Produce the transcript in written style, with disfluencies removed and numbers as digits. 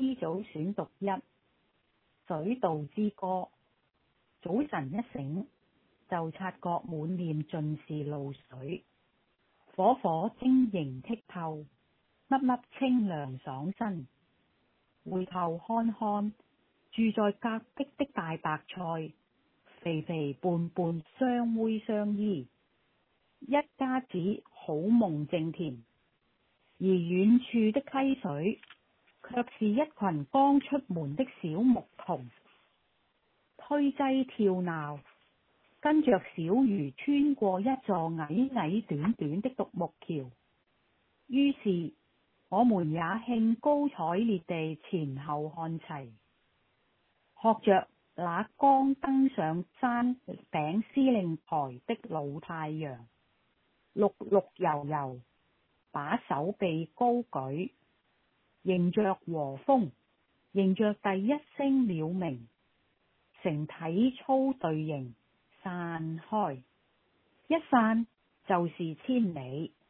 詩組選讀一，水稻之歌。早晨一醒，就察覺滿臉盡是露水，火火晶瑩剔透，粒粒清涼爽身。回頭看看，住在隔壁的大白菜，肥肥胖胖相偎相依，一家子好夢正甜。而遠處的溪水，卻是一群剛出門的小牧童，推擠跳鬧，跟着小魚穿過一座矮矮短短的獨木橋。於是我們也興高采烈地前後看齊，學着那剛登上山頂司令台的老太陽，綠綠油油，把手臂高舉，迎着和風，迎着第一聲鳥鳴，成體操隊形散開，一散就是千里。